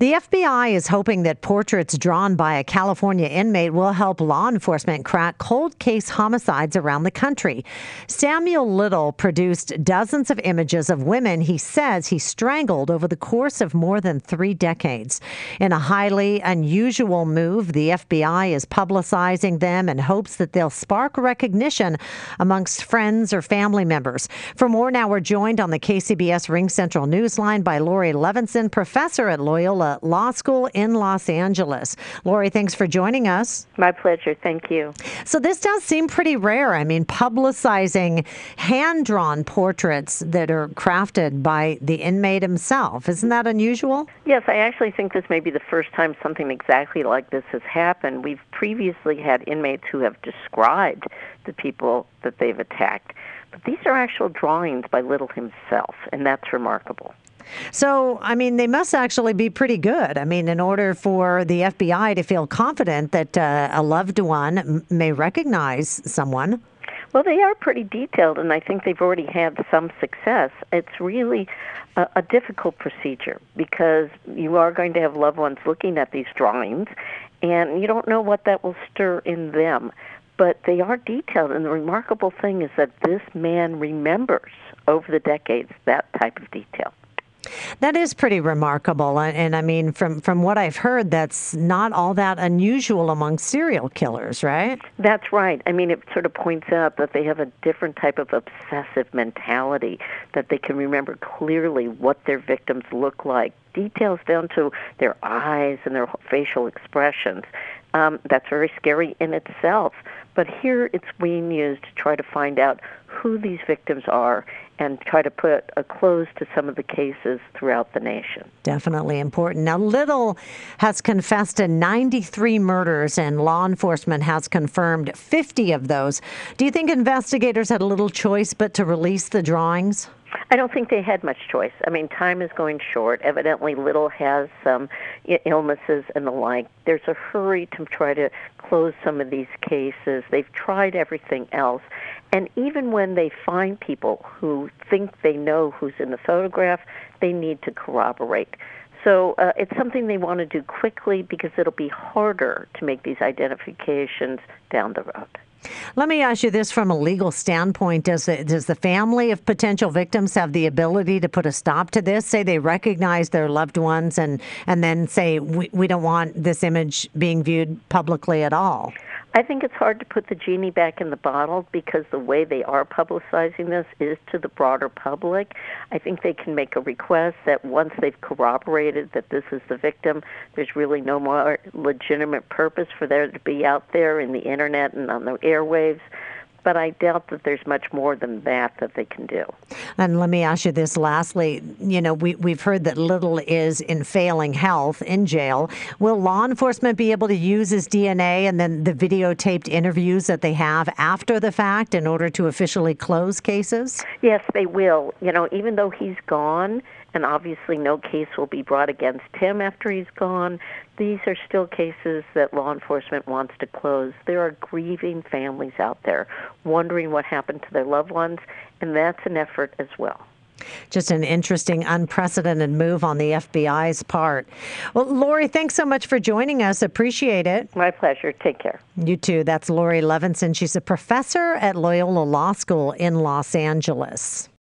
The FBI is hoping that portraits drawn by a California inmate will help law enforcement crack cold case homicides around the country. Samuel Little produced dozens of images of women he says he strangled over the course of more than 3 decades. In a highly unusual move, the FBI is publicizing them in hopes that they'll spark recognition amongst friends or family members. For more, now we're joined on the KCBS Ring Central Newsline by Laurie Levenson, professor at Loyola Law School in Los Angeles. Laurie, thanks for joining us. My pleasure. Thank you. So this does seem pretty rare. I mean, publicizing hand-drawn portraits that are crafted by the inmate himself. Isn't that unusual? Yes, I actually think this may be the first time something exactly like this has happened. We've previously had inmates who have described the people that they've attacked. But these are actual drawings by Little himself, and that's remarkable. So, I mean, they must actually be pretty good. I mean, in order for the FBI to feel confident that a loved one may recognize someone. Well, they are pretty detailed, and I think they've already had some success. It's really a difficult procedure because you are going to have loved ones looking at these drawings, and you don't know what that will stir in them. But they are detailed, and the remarkable thing is that this man remembers over the decades that type of detail. That is pretty remarkable. And I mean, from what I've heard, that's not all that unusual among serial killers, right? That's right. I mean, it sort of points out that they have a different type of obsessive mentality, that they can remember clearly what their victims look like, details down to their eyes and their facial expressions. That's very scary in itself. But here it's being used to try to find out who these victims are and try to put a close to some of the cases throughout the nation. Definitely important. Now, Little has confessed to 93 murders, and law enforcement has confirmed 50 of those. Do you think investigators had a little choice but to release the drawings? I don't think they had much choice. I mean, time is going short. Evidently, Little has some illnesses and the like. There's a hurry to try to close some of these cases. They've tried everything else. And even when they find people who think they know who's in the photograph, they need to corroborate. So it's something they want to do quickly because it'll be harder to make these identifications down the road. Let me ask you this from a legal standpoint. Does the family of potential victims have the ability to put a stop to this? Say they recognize their loved ones and then say, we don't want this image being viewed publicly at all. I think it's hard to put the genie back in the bottle because the way they are publicizing this is to the broader public. I think they can make a request that once they've corroborated that this is the victim, there's really no more legitimate purpose for there to be out there in the internet and on the airwaves. But I doubt that there's much more than that they can do. And let me ask you this lastly. You know, we've heard that Little is in failing health in jail. Will law enforcement be able to use his DNA and then the videotaped interviews that they have after the fact in order to officially close cases? Yes, they will. You know, even though he's gone, and obviously no case will be brought against him after he's gone, these are still cases that law enforcement wants to close. There are grieving families out there wondering what happened to their loved ones, and that's an effort as well. Just an interesting, unprecedented move on the FBI's part. Well, Laurie, thanks so much for joining us. Appreciate it. My pleasure. Take care. You too. That's Laurie Levenson. She's a professor at Loyola Law School in Los Angeles.